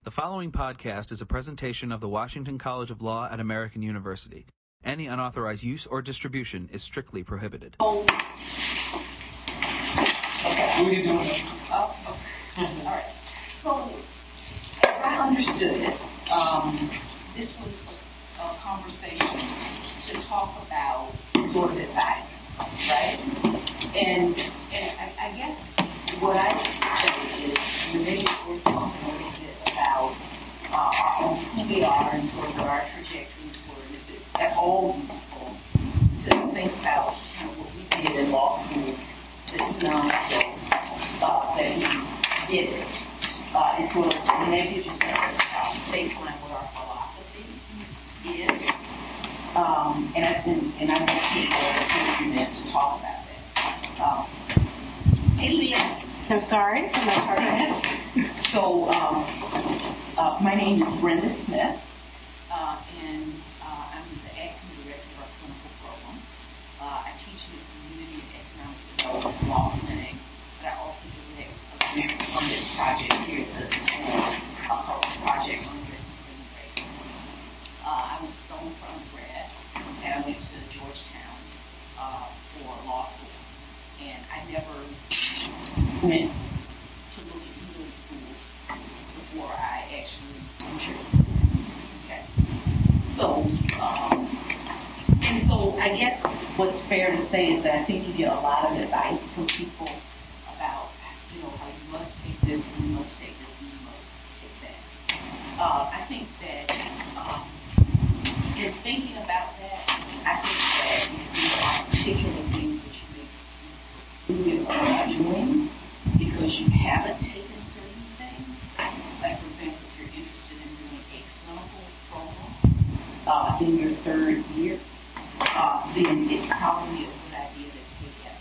The following podcast is a presentation of the Washington College of Law at American University. Any unauthorized use or distribution is strictly prohibited. Okay. What are you doing? Oh, okay. All right. So, as I understood it, this was a conversation to talk about sort of advising, right? And I guess what I would say is maybe we're talking a little bit about who we are and sort of what our trajectories were, and if it's at all useful to think about kind of what we did in law school that he did it. And sort of maybe just as a baseline what our philosophy is. And I want people a few minutes to talk about that. Hey, Leah. So sorry for my tardiness. So, my name is Brenda Smith, and I'm the acting director of our clinical program. I teach in the Community and Economic Development Law Clinic, but I also direct a grant funded project here at the school called Project on Risk and Prison Break. I was Stonefront grad, and I went to Georgetown for law school, and I never went to look at either schools before I actually entered. Okay. So I guess what's fair to say is that I think you get a lot of advice from people about, how you must take this, and you must take this, and you must take that. I think that in thinking about that, I think that there are particular things that you really are doing because you haven't taken certain things. Like, for example, if you're interested in doing a clinical program in your third year, then it's probably a good idea to take it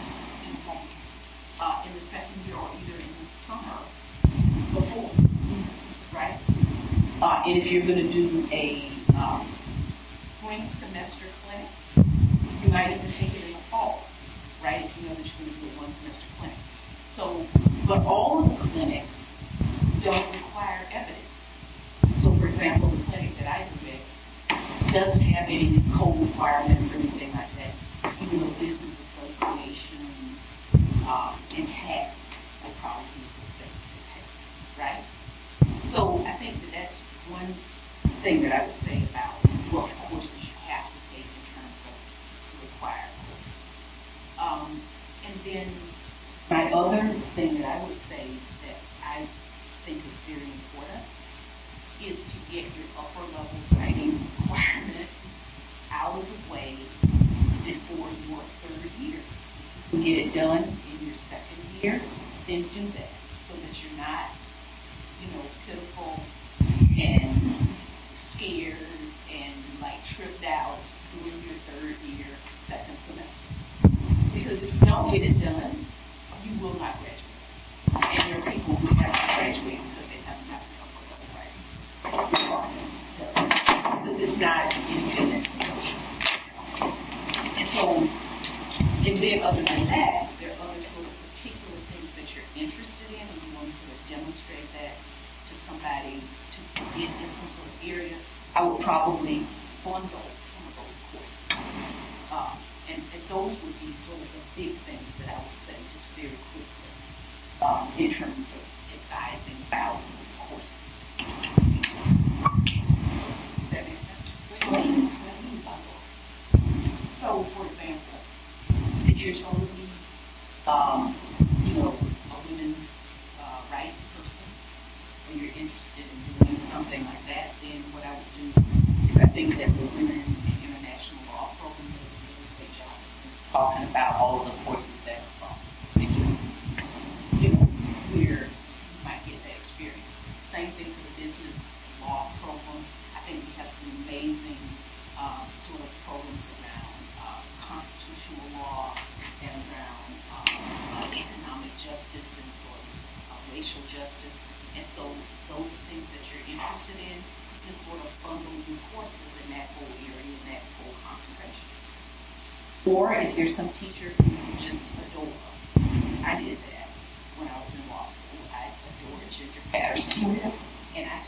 in the second year or either in the summer before, right? And if you're going to do a spring semester clinic, you might even take it in the fall, right? If you know that you're going to do a one semester clinic. So, but all of the clinics don't require evidence. So, for example, the clinic that I direct doesn't have any code requirements or anything like that, even though business associations and tax will probably be the thing to take, right? So, I think that that's one thing that I would say about what courses you have to take in terms of required courses. And then my other thing that I would say that I think is very important is to get your upper level writing requirement out of the way before your third year. If you can get it done in your second year, then do that so that you're not, pitiful and scared and tripped out during your third year, second semester. Because if you don't get it done, you will not graduate. And there are people who have to graduate because they haven't got the upper level writing. Because it's not anything that's negotiable. And so, and then other than that, there are other sort of particular things that you're interested in, and you want to sort of demonstrate that to somebody to get in some sort of area. I would probably bundle some of those courses. And those would be sort of the big things that I would say just very quickly in terms of advising about courses. Does that make sense? What do you bundle? So, for example, if you're totally, a women's rights person, and you're interested in doing something like that, then what I would do is I think that the Women in International Law program does a really great job of talking about all of the courses that are possible. Where you might get that experience. Same thing for the business law program. I think we have some amazing sort of programs around constitutional law and around economic justice and sort of racial justice. And so those are things that you're interested in. You can sort of bundle your courses in that whole area, in that whole concentration. Or if there's some teacher who you just adore. I did that when I was in law school. I adored Ginger Patterson. And I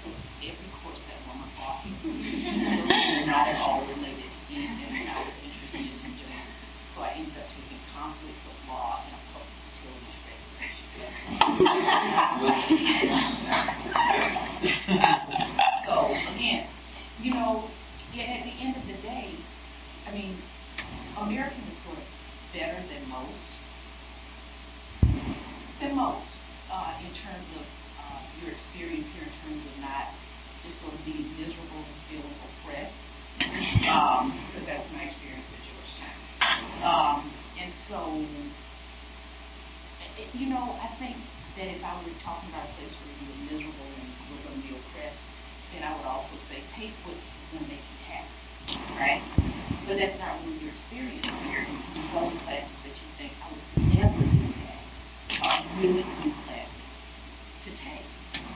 also say take what is going to make you happy, right? But that's not really your experience here. In some of the classes that you think I would never do that are really good classes to take.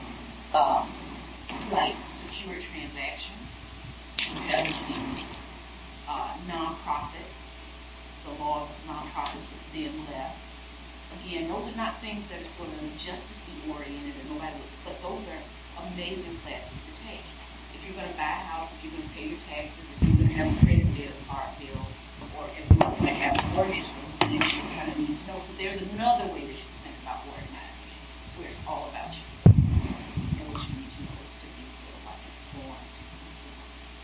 Like secure transactions, revenues, nonprofit, the law of nonprofits with them left. Again, those are not things that are sort of justice oriented or nobody, but those are amazing classes to take. If you're going to buy a house, if you're going to pay your taxes, if you're going to have a credit bill, car bill, or if you're going to have a mortgage, those things you kind of need to know. So there's another way that you can think about organizing, where it's all about you and what you need to know to be sort of like informed consumer.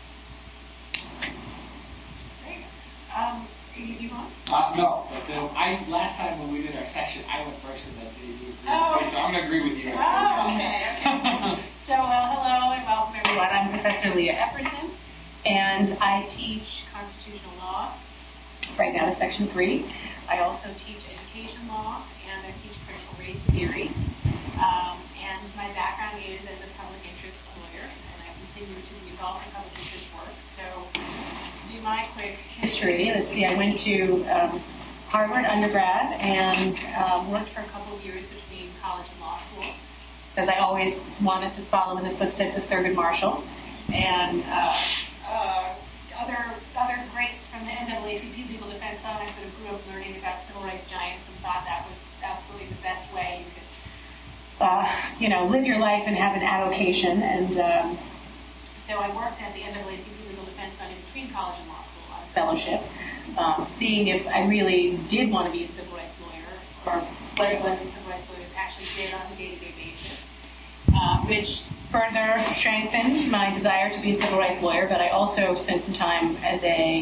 Great. You on? No, but last time when we did our session, I went first and then you Oh. so I'm going to agree with you. Okay. So, hello and welcome everyone. I'm Professor Leah Epperson, and I teach constitutional law right now to Section 3. I also teach education law, and I teach critical race theory. And my background is as a public interest lawyer, and I continue to be involved in public interest work. So, to do my quick history, let's see, I went to Harvard undergrad and worked for a couple of years between college and law school, because I always wanted to follow in the footsteps of Thurgood Marshall and other greats from the NAACP Legal Defense Fund. I sort of grew up learning about civil rights giants and thought that was absolutely the best way you could, live your life and have an avocation. And so I worked at the NAACP Legal Defense Fund in between college and law school on fellowship, seeing if I really did want to be a civil rights lawyer, or what it was that civil rights lawyers actually did on a day-to-day basis, which further strengthened my desire to be a civil rights lawyer. But I also spent some time as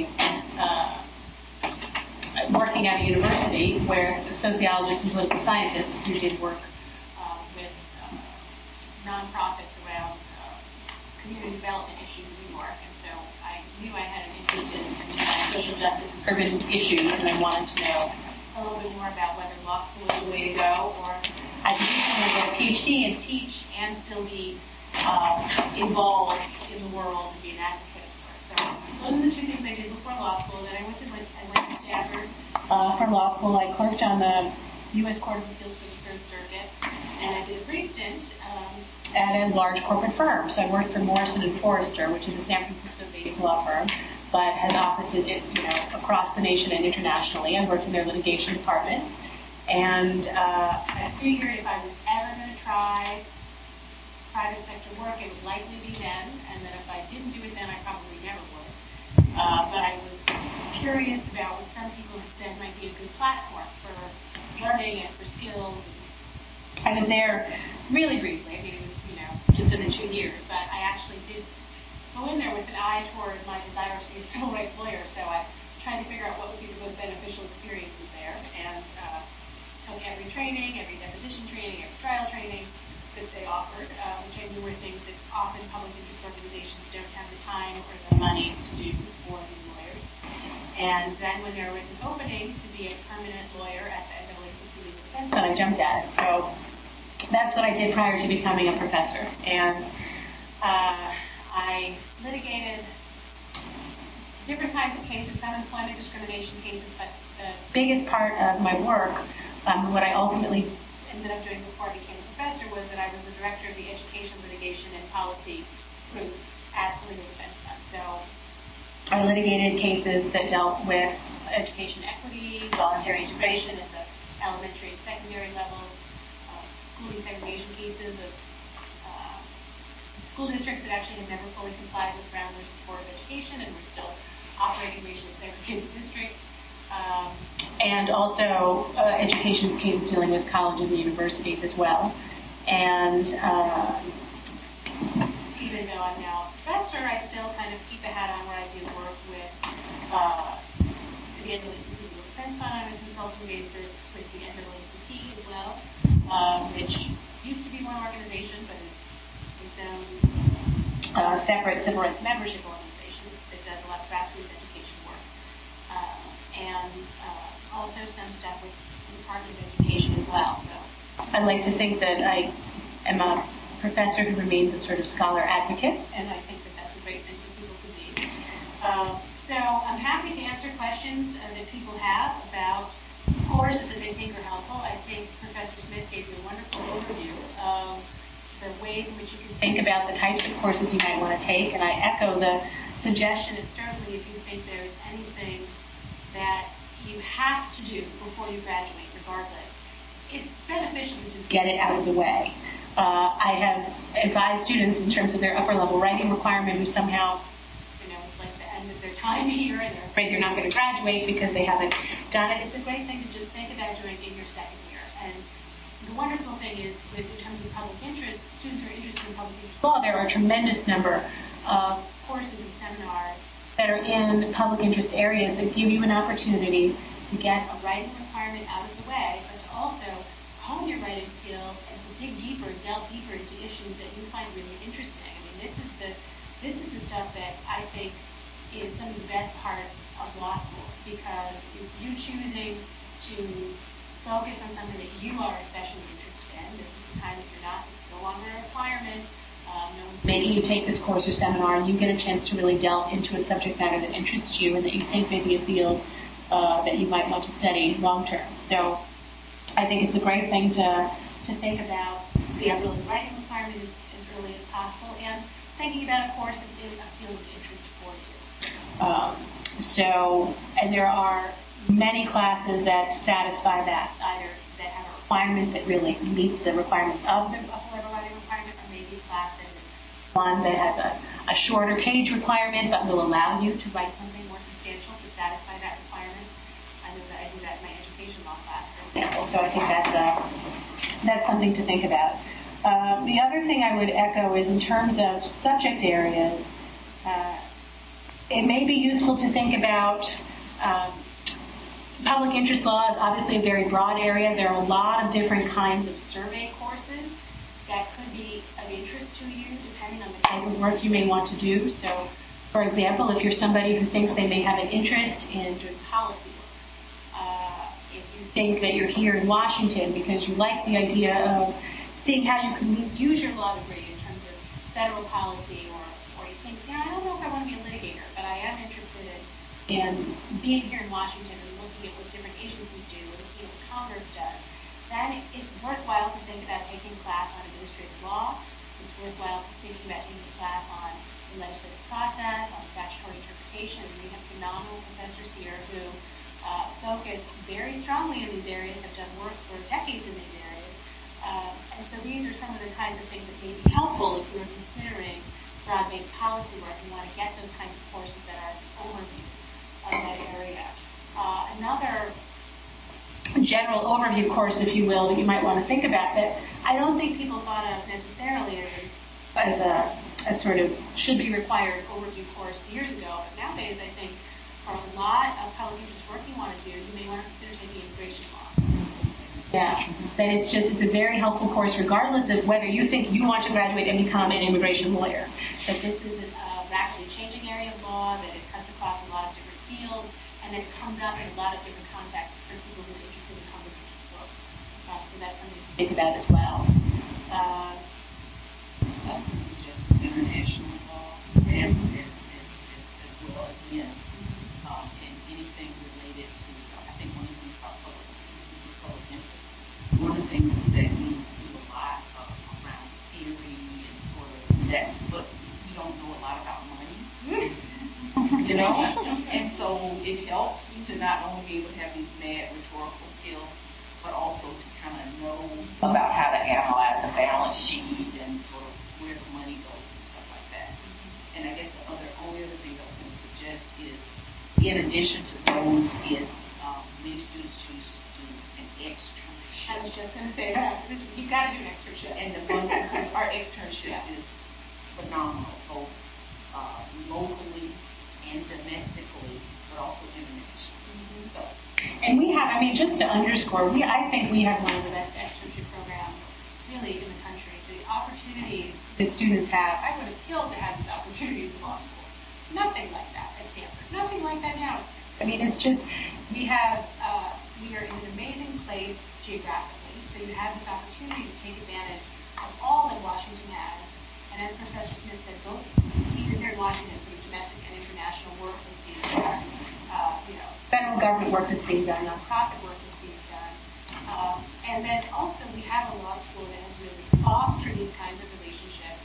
working at a university where the sociologists and political scientists who did work with nonprofits around community development issues in New York. And so I knew I had an interest in social justice and urban issues, and I wanted to know a little bit more about whether law school was the way to go, or I could get a PhD and teach and still be involved in the world and be an advocate of sorts. So those are the two things I did before law school. Then I went to Stafford for law school. I clerked on the U.S. Court of Appeals for the Third Circuit, and I did a brief stint at a large corporate firm. So I worked for Morrison & Forrester, which is a San Francisco-based law firm, but has offices across the nation and internationally. I worked in their litigation department. And I figured if I was ever going to try private sector work, it would likely be then, and that if I didn't do it then, I probably never would. But I was curious about what some people had said might be a good platform for learning and for skills. I was there really briefly. I mean, it was, just under 2 years, but I actually did go in there with an eye toward my desire to be a civil rights lawyer. So I tried to figure out what would be the most beneficial experiences there, and took every training, every deposition training, every trial training that they offered, which I knew were things that often public interest organizations don't have the time or the money to do for new lawyers. And then when there was an opening to be a permanent lawyer at the NAACP Legal Defense Fund, I jumped at it. So that's what I did prior to becoming a professor. And I litigated different kinds of cases, some employment discrimination cases, but the biggest part of my work, what I ultimately ended up doing before I became a professor, was that I was the director of the Education, Litigation, and Policy group at the Legal Defense Fund. So I litigated cases that dealt with education equity, voluntary integration at the elementary and secondary levels, school desegregation cases of school districts that actually had never fully complied with Grounders Board of Education and were still operating racially segregated districts. And also education cases dealing with colleges and universities as well. And even though I'm now a professor, I still kind of keep a hat on where I do work with the NAACP Legal Defense Fund on a consulting basis, with the NAACP as well, which used to be one organization, but is its own separate civil rights membership organization that does a lot of grassroots education work. And also some stuff with the Department of Education as well. So I like to think that I am a professor who remains a sort of scholar advocate, and I think that So I'm happy to answer questions that people have about courses that they think are helpful. I think Professor Smith gave you a wonderful overview of the ways in which you can think about the types of courses you might want to take, and I echo the suggestion that certainly if you think there's anything that you have to do before you graduate, regardless, it's beneficial to just get it out of the way. I have advised students in terms of their upper level writing requirement who somehow, it's like the end of their time here and they're afraid they're not going to graduate because they haven't done it. It's a great thing to just think about doing in your second year. And the wonderful thing is, in terms of public interest, students who are interested in public interest law, there are a tremendous number of courses and seminars that are in public interest areas that give you an opportunity to get a writing requirement out of the way, but to also hone your writing skills and to dig deeper, delve deeper into issues that you find really interesting. I mean, this is the stuff that I think is some of the best part of law school, because it's you choosing to focus on something that you are especially interested in. This is the time that you're not, it's no longer a requirement. Maybe you take this course or seminar and you get a chance to really delve into a subject matter that interests you and that you think may be a field that you might want to study long term. So I think it's a great thing to think about the upper writing requirement as early as possible, and thinking about a course that's in a field of interest for you. And there are many classes that satisfy that, either that have a requirement that really meets the requirements of the upper level writing requirement, or maybe a class that is one that has a shorter page requirement but will allow you to write something more substantial to satisfy that requirement. I know that I do that in my education law class, for example. So I think that's something to think about. The other thing I would echo is in terms of subject areas, it may be useful to think about public interest law is obviously a very broad area. There are a lot of different kinds of survey courses that could be of interest to you depending on the type of work you may want to do. So, for example, if you're somebody who thinks they may have an interest in doing policy work, if you think that you're here in Washington because you like the idea of seeing how you can use your law degree in terms of federal policy, or you think, I don't know if I want to be a litigator, but I am interested in being here in Washington and looking at what different agencies do, looking at what Congress does, then it's worthwhile to think about taking a class on administrative law. It's worthwhile thinking about taking a class on the legislative process, on statutory interpretation. We have phenomenal professors here who focus very strongly in these areas, have done work for decades in these areas. And so these are some of the kinds of things that may be helpful if you're considering broad-based policy work and want to get those kinds of courses that are overview of that area. Another general overview course, if you will, that you might want to think about that I don't think people thought of necessarily as a sort of should be required overview course years ago. But nowadays, I think for a lot of public interest work you want to do, you may want to consider taking immigration law. Yeah, that it's a very helpful course regardless of whether you think you want to graduate and become an immigration lawyer. That this is a rapidly changing area of law, that it cuts across a lot of different fields, and that it comes up in a lot of different contexts for people who are interested in public interest work. So that's something to think about as well. I was going to suggest international law as well again, and anything related to, I think one of the things about public interest, one of the things is that we do a lot around theory and sort of that, but we don't know a lot about money, and so it helps to not only be able to have these mad rhetorical skills, but also to kind of know about how to analyze a balance sheet and sort of where the money goes and stuff like that. And I guess the only other thing I was going to suggest is, in addition to those, is many students choose to do an externship. I was just going to say that. You've got to do an externship. And because our externship is phenomenal, both locally and domestically, but also internationally. Mm-hmm. So. And we have, just to underscore, I think we have one of the best externship programs really in the country. The opportunities that students have, I would have killed to have these opportunities in law school. Nothing like that at Stanford. Nothing like that now. It's just, we are in an amazing place geographically, so you have this opportunity to take advantage of all that Washington has. And as Professor Smith said, both even here in Washington, sort of domestic and international work that's being done, federal government work that's being done, nonprofit work that's being done. And then also we have a law school that has really fostered these kinds of relationships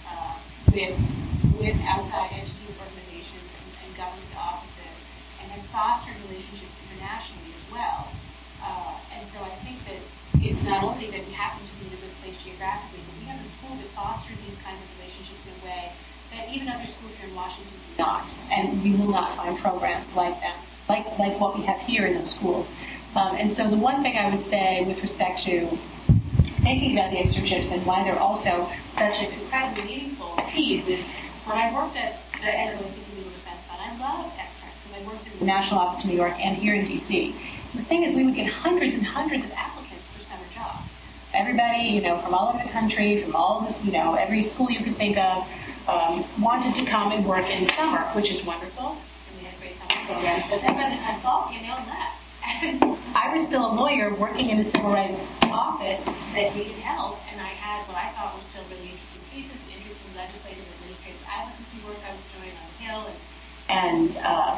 with outside entities, organizations, and government offices, and has fostered relationships internationally as well. And so I think that it's not only that we happen to be in a good place geographically, but we have a school that fosters these kinds of relationships in a way that even other schools here in Washington do not. And you will not find programs like that, like what we have here in those schools. And so the one thing I would say with respect to thinking about the externships and why they're also such an incredibly meaningful piece is when I worked at the NAACP Legal Defense Fund, I loved externs because I worked in the National Office in New York and here in D.C. The thing is, we would get hundreds and hundreds of applicants for summer jobs. Everybody, from all over the country, from all of this, every school you could think of, wanted to come and work in the summer, which is wonderful. And we had great summer programs. But then by the time fall came, they all left. And I was still a lawyer working in a civil rights office that needed help, and I had what I thought were still really interesting cases, interesting legislative and administrative advocacy work I was doing on the Hill, and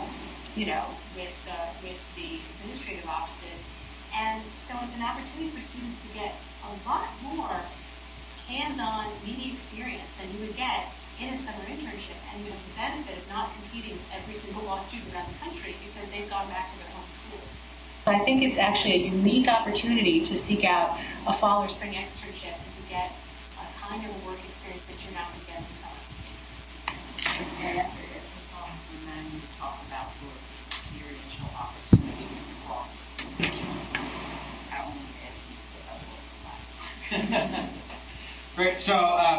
with the administrative offices. And so it's an opportunity for students to get a lot more hands-on, meaty experience than you would get in a summer internship, and you have the benefit of not competing with every single law student around the country because they've gone back to their home schools. So I think it's actually a unique opportunity to seek out a fall or spring externship and to get a kind of a work experience that you're not going to get in summer. And after this, we talk about sort of experiential opportunities across the curriculum. I only ask you because I work a lot. Great. So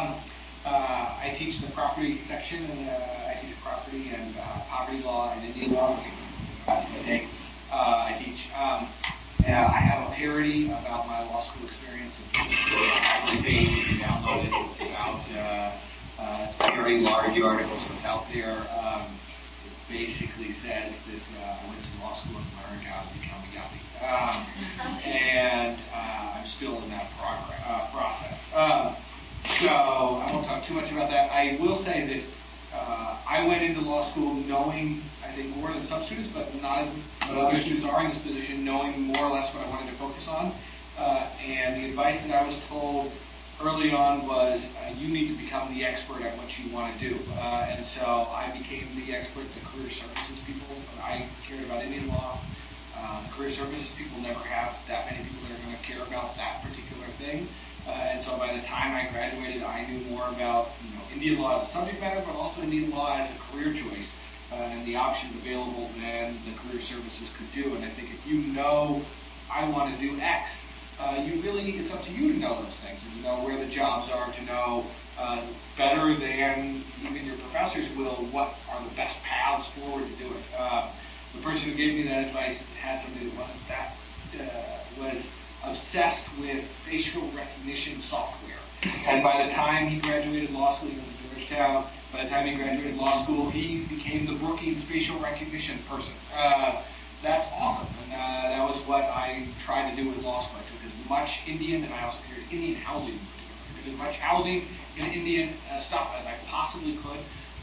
I teach the property section, and I teach property and poverty law and Indian law. That's the day I teach. I have a parody about my law school experience. Every page you can download it. It's about it's a very large article that's out there. It basically says that I went to law school and learned how to become a yuppie. And I'm still in that process. So I won't talk too much about that. I will say that I went into law school knowing, I think, more than some students, but not but other students are in this position, knowing more or less what I wanted to focus on. And the advice that I was told early on was you need to become the expert at what you want to do. And so I became the expert, the career services people. I cared about Indian law. Career services people never have that many people that are going to care about that particular thing. And so by the time I graduated, I knew more about Indian law as a subject matter, but also Indian law as a career choice and the options available than the career services could do. And I think if you know I want to do X, it's up to you to know those things and to know where the jobs are, to know better than even your professors will what are the best paths forward to do it. The person who gave me that advice had somebody that wasn't that, was obsessed with facial recognition software. And by the time he graduated law school, he went to Georgetown. By the time he graduated law school, he became the Brookings facial recognition person. That's awesome. And that was what I tried to do with law school. I took as much Indian, and I also figured Indian housing in particular. I took as much housing and Indian stuff as I possibly could.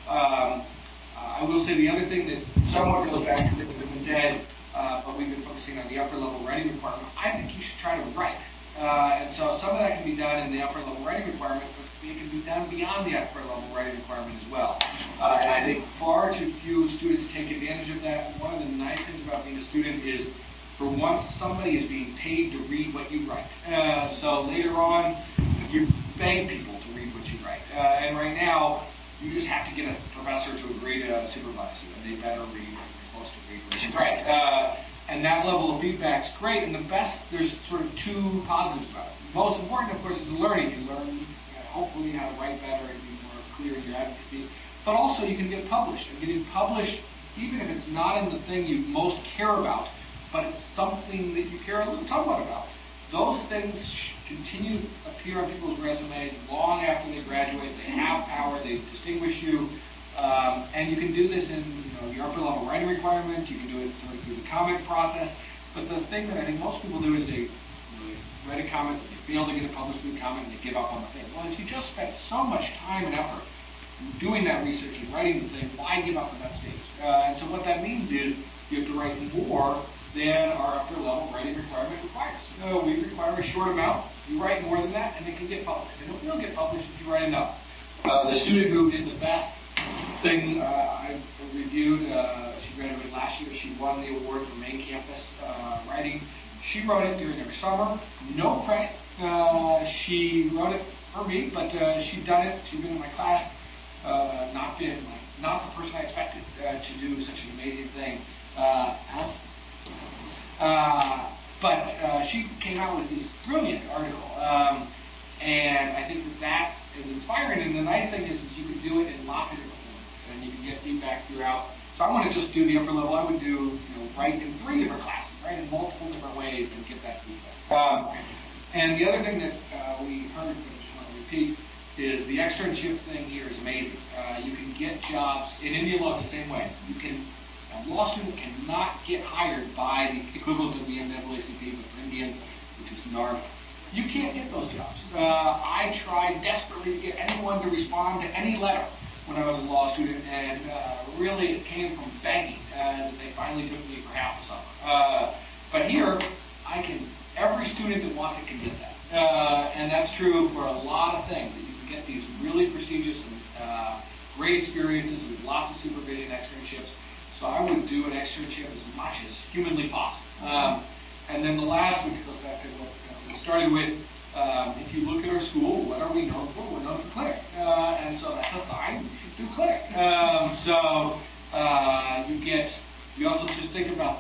I will say the other thing that somewhat goes back to what's been said, but we've been focusing on the upper level writing requirement. I think you should try to write. And so some of that can be done in the upper level writing requirement, but it can be done beyond the upper level writing requirement as well. And I think far too few students take advantage of that. One of the nice things about being a student is, for once, somebody is being paid to read what you write. So later on, you beg people to read what you write. And right now, you just have to get a professor to agree to supervise you, and they better read what you're supposed to read what you write. And that level of feedback is great. And the best, there's sort of two positives about it. Most important, of course, is the learning. You learn, hopefully, how to write better and be more clear in your advocacy. But also, you can get published. And getting published, even if it's not in the thing you most care about, but it's something that you care somewhat about. Those things continue to appear on people's resumes long after they graduate. They have power. They distinguish you. And you can do this in your upper level writing requirement. You can do it sort of through the comment process. But the thing that I think most people do is they write a comment, they fail to get it published through the comment, and they give up on the thing. Well, if you just spent so much time and effort doing that research and writing the thing, why give up at that stage? And so what that means is you have to write more than our upper level writing requirement requires. We require a short amount. You write more than that, and it can get published. And it will get published if you write enough. The student who did the best thing I reviewed, she graduated last year. She won the award for main campus writing. She wrote it during her summer, no credit. She wrote it for me, but she'd done it. She'd been in my class, not the person I expected to do such an amazing thing. But she came out with this brilliant article, and I think that is inspiring. And the nice thing is you can do it in lots of different ways, and you can get feedback throughout. So I want to just do the upper level. I would do write in 3 different classes, write in multiple different ways, and get that feedback. And the other thing that we heard, but I just want to repeat, is the externship thing here is amazing. You can get jobs in Indian law. It's the same way. A law student cannot get hired by the equivalent of the NAACP, but for Indians, which is NARF. You can't get those jobs. I tried desperately to get anyone to respond to any letter when I was a law student, and really it came from begging that they finally took me for half the summer. But here, every student that wants it can get that. And that's true for a lot of things, that you can get these really prestigious and great experiences with lots of supervision externships. So I would do an externship as much as humanly possible. And then the last, which goes back to what we started with, if you look at our school, what are we known for? We're known for clinic. And so that's a sign you should do clinic. You also just think about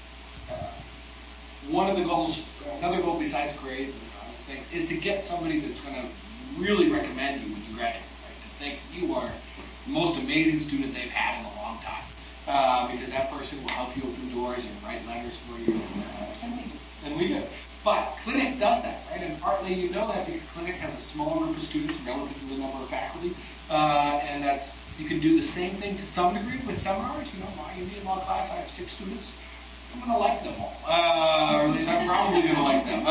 one of the goals, another goal besides grades and other things, is to get somebody that's going to really recommend you when you graduate, right? To think you are the most amazing student they've had in a long time. Because that person will help you open doors and write letters for you, and we do. But clinic does that, right? And partly you know that because clinic has a small group of students relative to the number of faculty, and you can do the same thing to some degree with seminars. My Indian law class, I have 6 students. I'm going to like them all, or at least I'm probably going to like them.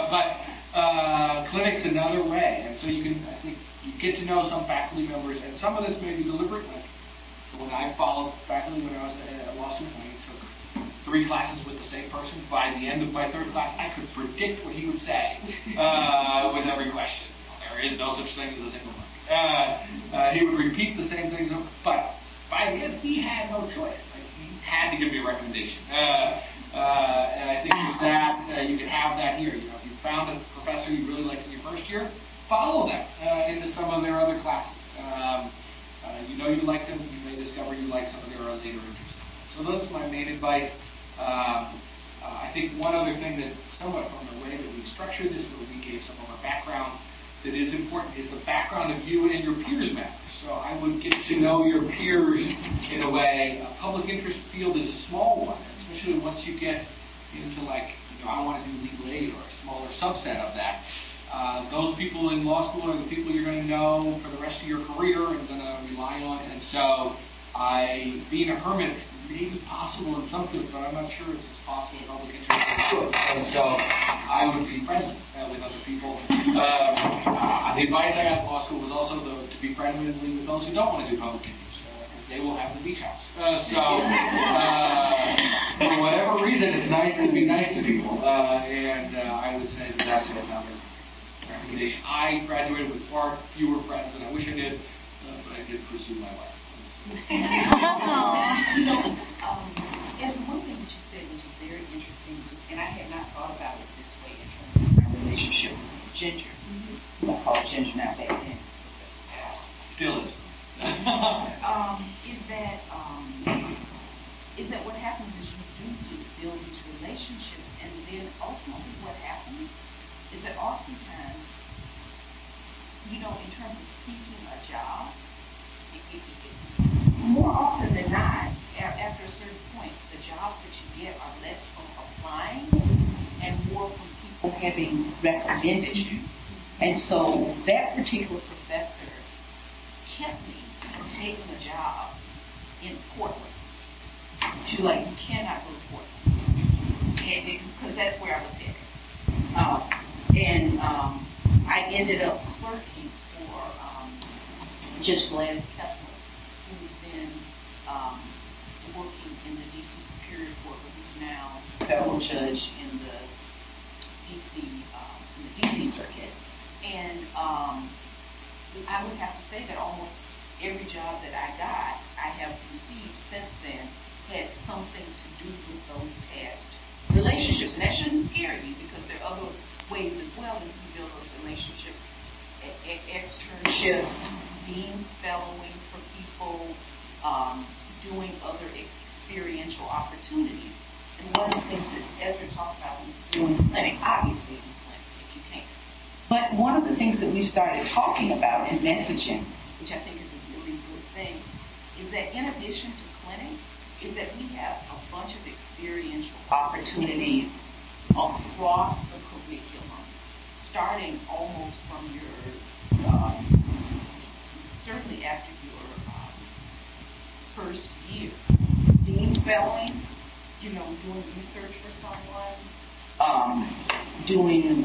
But clinic's another way, and so I think you get to know some faculty members, and some of this may be deliberate. Like when I followed faculty when I was a law student, I took 3 classes with the same person. By the end of my 3rd class, I could predict what he would say with every question. There is no such thing as a single one. He would repeat the same things, but by the end, he had no choice. He had to give me a recommendation. And I think with that, you can have that here. If you found a professor you really liked in your first year, follow them into some of their other classes. You like them, you may discover you like some of their later interests. So that's my main advice. I think one other thing that, somewhat from the way that we structured this, where we gave some of our background, that is important is the background of you and your peers matters. So I would get to know your peers in a way. A public interest field is a small one, especially once you get into I want to do legal aid or a smaller subset of that. Those people in law school are the people you're going to know for the rest of your career and going to rely on. And so being a hermit may be possible in some fields, but I'm not sure it's as possible in public interest. And so I would be friendly with other people. The advice I got in law school was also to be friendly with those who don't want to do public interest. They will have the beach house. For whatever reason, it's nice to be nice to people. And I would say that's another recommendation. I graduated with far fewer friends than I wish I did, but I did pursue my life. And one thing that you said, which is very interesting, and I had not thought about it this way in terms of my relationship with Ginger. I call her Ginger now, back then it's Professor Powers. Still is. Is that what happens is you do build these relationships, and then ultimately what happens is that oftentimes, in terms of seeking a job, more often than not, after a certain point, the jobs that you get are less from applying and more from people having recommended you. And so that particular professor kept me from taking a job in Portland. She was like, you cannot go to Portland. Because that's where I was headed. I ended up clerking for Judge Gladys Kessler, who's been working in the D.C. Superior Court, but who's now a federal judge in the D.C. Circuit. And I would have to say that almost every job that I got, I have received since then, had something to do with those past relationships. And that shouldn't scare you, because there are other ways as well that you can build those relationships. Externships, dean's fellowing for people, doing other experiential opportunities. And one of the things that Ezra talked about was doing clinic, obviously in clinic if you can. But one of the things that we started talking about in messaging, which I think is a really good thing, is that in addition to clinic, is that we have a bunch of experiential opportunities across the curriculum, starting almost from your, certainly after your first year. Dean's fellowing, doing research for someone, doing the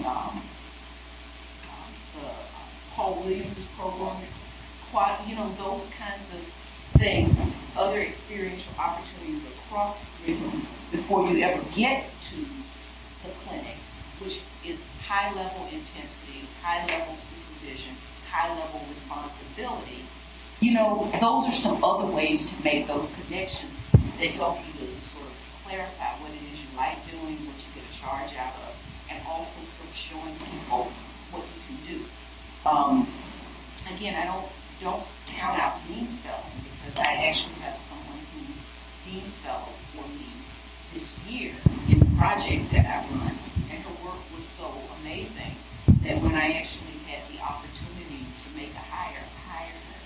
Paul Williams' program, those kinds of things, other experiential opportunities across the curriculum before you ever get to the clinic, which is high-level intensity, high-level supervision, high-level responsibility. Those are some other ways to make those connections that help you to sort of clarify what it is you like doing, what you get a charge out of, and also sort of showing people what you can do. Again, I don't count out Dean's Fellowing, because I actually have someone who Dean's Fellow for me this year in the project that I run, and her work was so amazing that when I actually had the opportunity to make a hire, I hired her.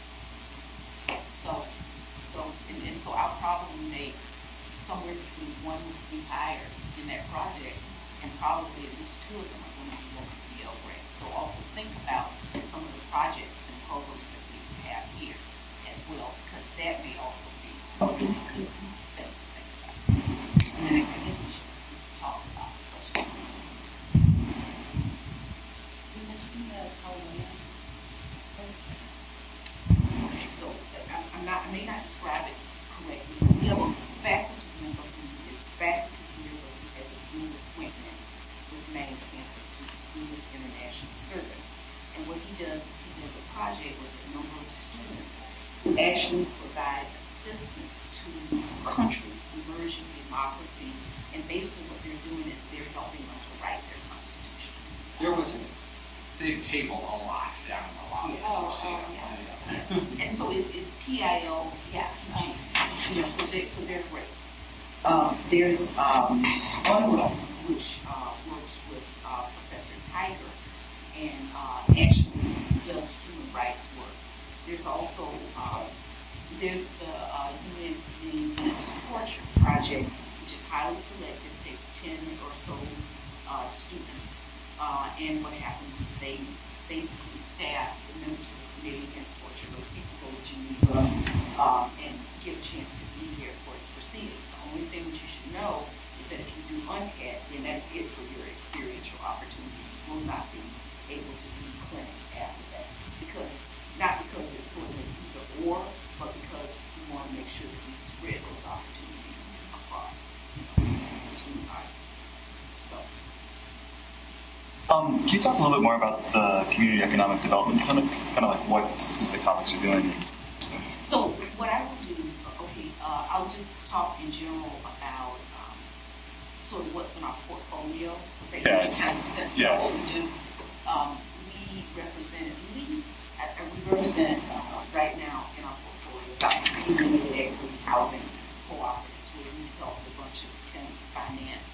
So I'll probably make somewhere between 1 and 3 hires in that project, and probably at least 2 of them are going to be WCL grants. So also think about some of the projects and programs that we have here as well, because that may also be a really good thing to think about. And then I guess we should talk about the questions. You mentioned the Halloween. Okay, so I may not describe it correctly. We have a faculty member who is faculty here, but who has a dual appointment with main campus through the School of International Service. And what he does is he does a project with a number of students who actually provide assistance to countries, emerging democracies, and basically what they're doing is they're helping them to write their constitutions. There was a big table a lot down in the lobby. And so it's PIO, PG. So they're great. There's UNRWA, which works with Professor Tiger and actually does human rights work. There's also there's the UN Against Torture project, which is highly selective, takes 10 or so students, and what happens is they basically staff the members of the Committee Against Torture. Those people go to Geneva and get a chance to be here for its proceedings. The only thing that you should know is that if you do UNCAT, then that's it for your experiential opportunity. You will not be able to do clinic after that, not because it's sort of an either or, but because we want to make sure that we spread those opportunities across the student body. So. Can you talk a little bit more about the Community Economic Development Clinic? Kind of like what specific topics you're doing? So what I will do, I'll just talk in general about sort of what's in our portfolio. Kind of sense of what we do. We represent right now in our portfolio about 3 limited equity housing cooperatives where we help a bunch of tenants finance,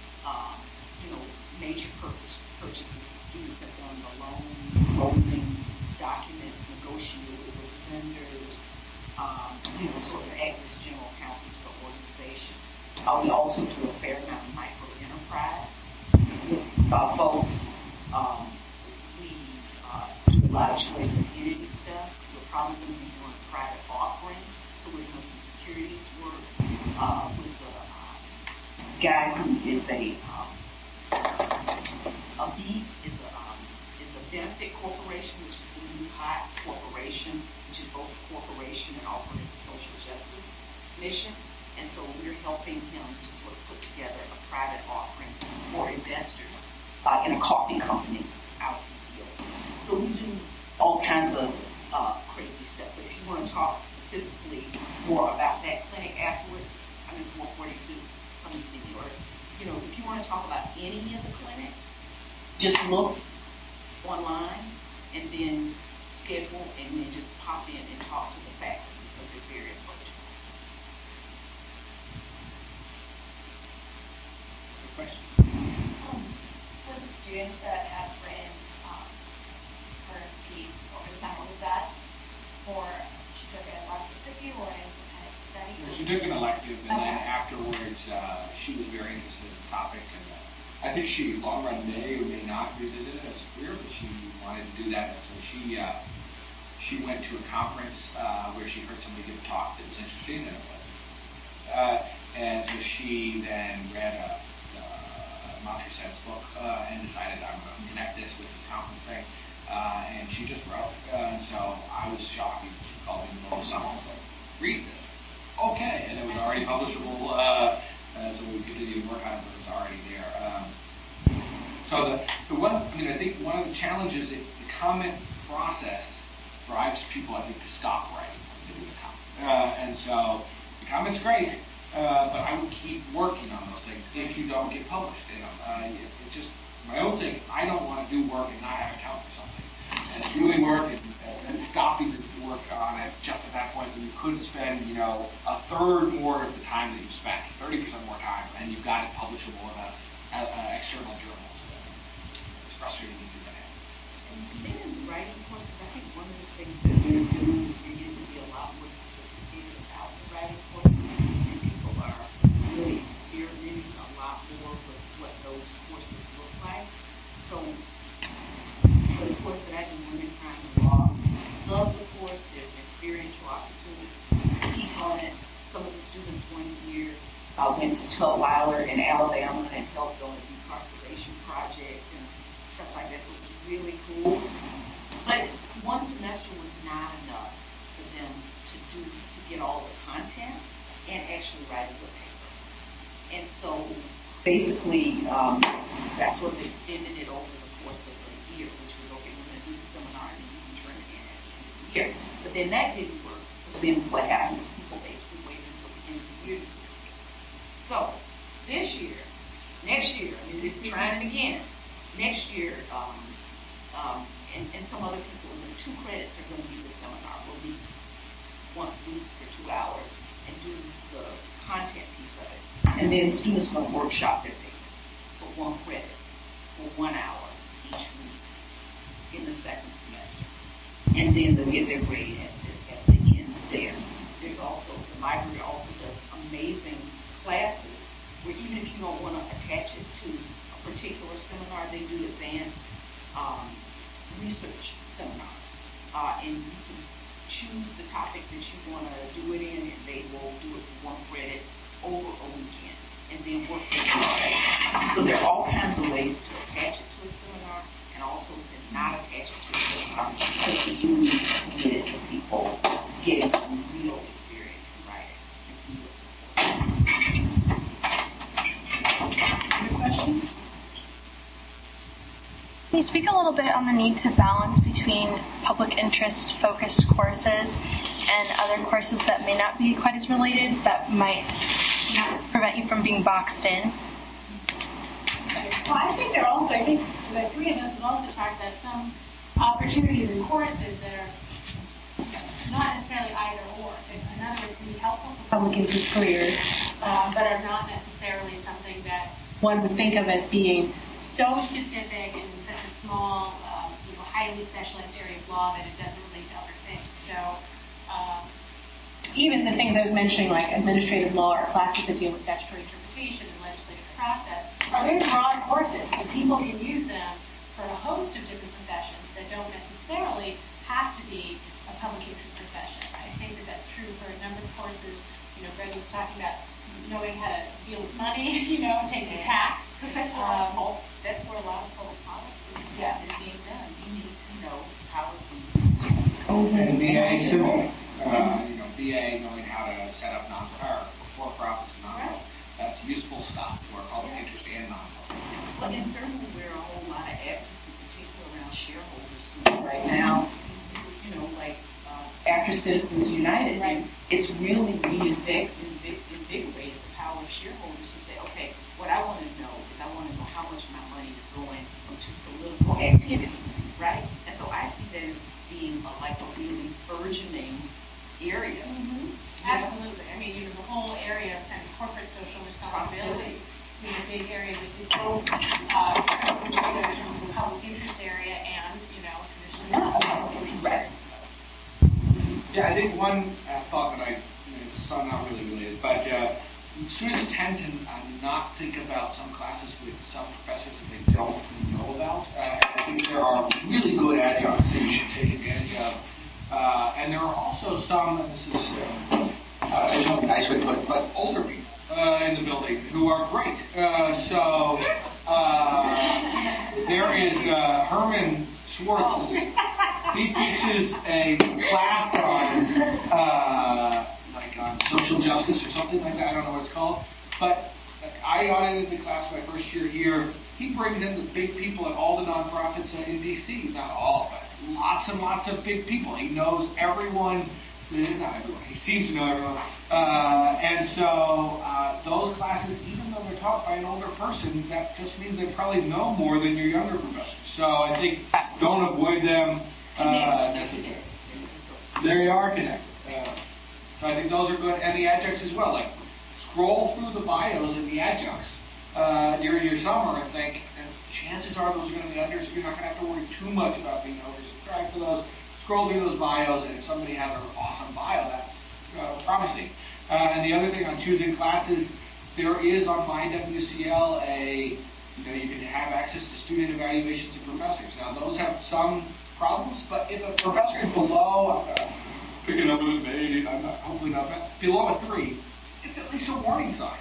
major purchases. The students have done the loan closing documents, negotiated with vendors, sort of act as general counsel to the organization. We also do a fair amount of micro enterprise with folks. We do a lot of choice of entity stuff. We're probably going to be doing a private offering, so we're doing some securities work with a guy who is a BEAT is a benefit corporation, which is the new High Corporation, which is both a corporation and also has a social justice mission. And so we're helping him to sort of put together a private offering for investors in a coffee company out in the field. So we do all kinds of crazy stuff. But if you want to talk specifically more about that clinic afterwards, I'm in 442. Let me see, or if you want to talk about any of the clinics, just look online and then schedule and then just pop in and talk to the faculty because they're very approachable. Good question. For the student that had written her piece over the summer, was that for she took an elective review or an independent study? She took an elective, and then afterwards she was very interested in the topic, and I think she long run may or may not revisit it as a career, but she wanted to do that, and so she went to a conference where she heard somebody give a talk that was interesting, and it wasn't. And so she then read Montreset's book and decided I'm going to connect this with this conference thing. And she just wrote. And so I was shocked. She called me in the middle of summer. I was like, read this. Okay. And it was already publishable. So we continued to work on it, but it was already there. So I think one of the challenges, the comment process drives people, I think, to stop writing once they do the comment. And so the comment's great, but I would keep working on those things if you don't get published. It's just my own thing. I don't want to do work and not have a count for something. And doing work and stopping to work on it just at that point when you couldn't spend, a third more of the time that you spent, 30% more time, and you've got it publishable in an external journal. It's frustrating to see that happen. And then in the writing courses, I think one of the things that we're doing is we're getting to be a lot more sophisticated about the writing courses, and people are really experimenting a lot more with what those courses look like. So for the course that I do, Women, Crime, and Law, love the course. There's an experiential opportunity piece on it. Some of the students one year went to Tutwiler in Alabama and helped on a decarceration project and stuff like that. So it was really cool. But one semester was not enough for them to get all the content and actually write a good paper. And so basically, that's what they extended it over the course of a year, which was, okay, we're going to do the seminar and then you can turn it in at the end of the year. But then that didn't work, because then what happened is people basically waited until the end of the year to do it. So next year, they're trying it again. Next year, and some other people, the 2 credits are going to be the seminar. We'll meet once a week for 2 hours and do the content piece of it. And then students will workshop their papers for 1 credit for 1 hour each week in the second semester. And then they'll get their grade at the end there. There's also, the library also does amazing classes where even if you don't want to attach it to a particular seminar, they do advanced research seminars. And you can choose the topic that you want to do it in, and they will do it for 1 credit over a weekend, and then work with it. So there are all kinds of ways to attach it to a seminar and also to not attach it to a seminar, because we do need to get it to people getting some real experience in writing and some real support. Your question? Can you speak a little bit on the need to balance between public interest focused courses and other courses that may not be quite as related, that might prevent you from being boxed in? Well, I think the 3 of us would also talk about some opportunities and courses that are not necessarily either or. In other words, can be helpful for public interest careers, but are not necessarily something that one would think of as being so specific and such a small, highly specialized area of law that it doesn't relate to other things. So even the things I was mentioning, like administrative law or classes that deal with statutory interpretation and legislative process, are very broad courses, and people can use them for a host of different professions that don't necessarily have to be a public interest profession. I think that that's true for a number of courses. Greg was talking about knowing how to deal with money, taking tax. That's where a lot of public policy is being done. You need to know how to And BA civil, BA knowing how to set up for-profits and non-profits. That's useful stuff for public interest and non-public. Well, and certainly we're a whole lot of advocacy, particularly around shareholders. So right now, after Citizens United, it's really reinvigorated the power of shareholders who say, okay, what I want to know is I want to know how much of my money is going to political activities, right? And so I see that as being a really burgeoning area. Mm-hmm. Absolutely. I mean, the whole area of kind of corporate social responsibility is a big area that is both the public interest area and, traditionally. Right. Yeah, I think one thought that it's not really related, but students tend to not think about some classes with some professors that they don't know about. I think there are really good adjuncts that you should take advantage of. And there are also some, and this is a nice way to put it, but older people in the building who are great. So there is Herman Schwartz. He teaches a class on social justice or something like that. I don't know what it's called. But I audited the class my first year here. He brings in the big people at all the nonprofits in D.C. Not all, but lots and lots of big people. He knows everyone. Not everyone. He seems to know everyone. And so those classes, even though they're taught by an older person, that just means they probably know more than your younger professors. So I think don't avoid them necessarily. They are connected. So I think those are good. And the adjuncts as well. Like, scroll through the bios of the adjuncts during your summer and think, and chances are those are going to be under, so you're not going to have to worry too much about being oversubscribed for those. Scroll through those bios, and if somebody has an awesome bio, that's promising. And the other thing on choosing classes, there is on MyWCL you can have access to student evaluations of professors. Now, those have some problems, but if a professor is below, picking up with me, I'm not, hopefully not, but below a 3, it's at least a warning sign.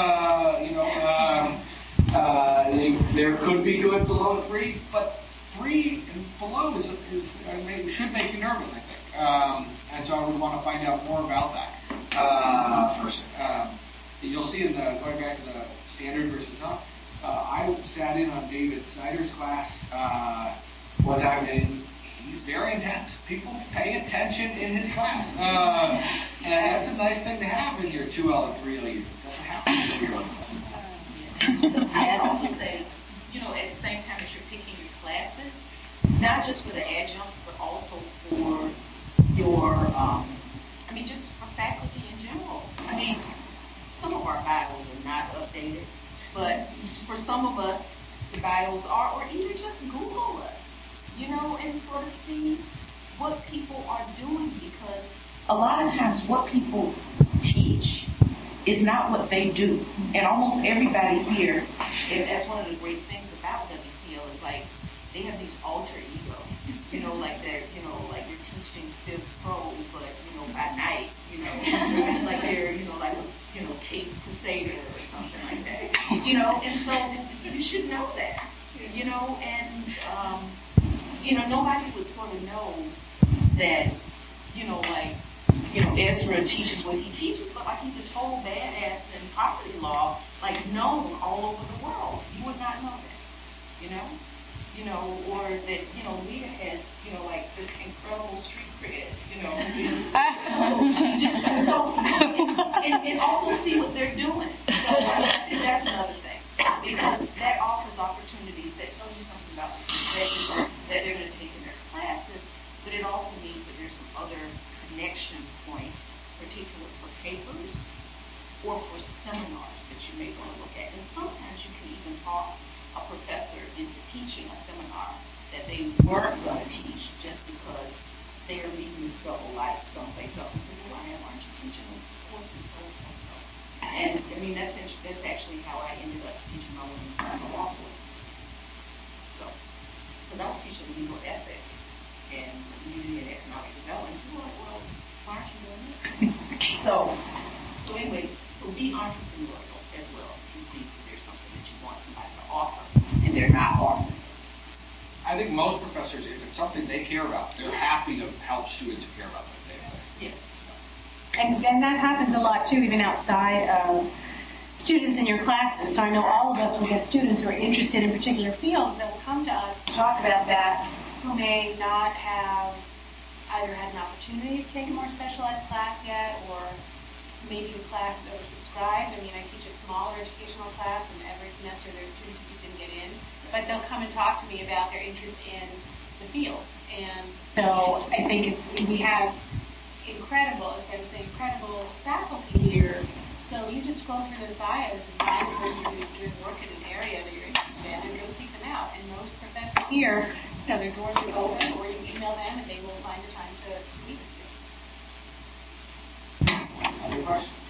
There could be good below a 3, but 3 and below should make you nervous, I think. And so I would want to find out more about that. First, you'll see going back to the standard versus not. I sat in on David Snyder's class one time, and he's very intense. People pay attention in his class. And that's a nice thing to have in your 2L and 3L year. It doesn't happen in your I also say, at the same time as you're picking your classes, not just for the adjuncts, but also for your, just for faculty in general. Some of our bios are not updated, but for some of us, the bios are, or even just Google us, and sort of see what people are doing, because a lot of times what people teach is not what they do. And almost everybody here, and that's one of the great things about WCL, is like they have these alter egos, like they're, like you're teaching Civ Pro, but, by night, like they're, like, Cape Crusader or something like that, and so you should know that, and, nobody would sort of know that, Ezra teaches what he teaches, but like he's a total badass in property law, like known all over the world. You would not know that, or that, Leah has, like this incredible street cred, and also see what they're doing. So that's another thing, because that offers opportunities that tell you something about the professors that they're going to take in their classes, but it also means that there's some other connection points, particularly for papers or for seminars that you may want to look at. And sometimes you can even talk a professor into teaching a seminar that they weren't going to teach just because they are reading this double life someplace else. And say, well, why aren't you teaching courses so. And that's actually how I ended up teaching my women's law course. So, because I was teaching legal ethics and community and economic development. People were like, well, why aren't you doing that? So anyway, so be entrepreneurial as well. If you see there's something that you want somebody to offer and they're not offering. I think most professors, if it's something they care about, they're happy to help students who care about that same thing. Yeah. And that happens a lot too, even outside of students in your classes. So I know all of us will get students who are interested in particular fields that will come to us to talk about that, who may not have either had an opportunity to take a more specialized class yet, or maybe the class is oversubscribed. I mean, I teach a smaller educational class, and every semester there's students who just didn't get in. But they'll come and talk to me about their interest in the field. And so I think we have incredible, as Fred was saying, incredible faculty here. So you just scroll through those bios and find the person who's doing work in an area that you're interested in and go seek them out. And most professors here, their doors are open, or you email them and they will find the time to meet with you. Other questions?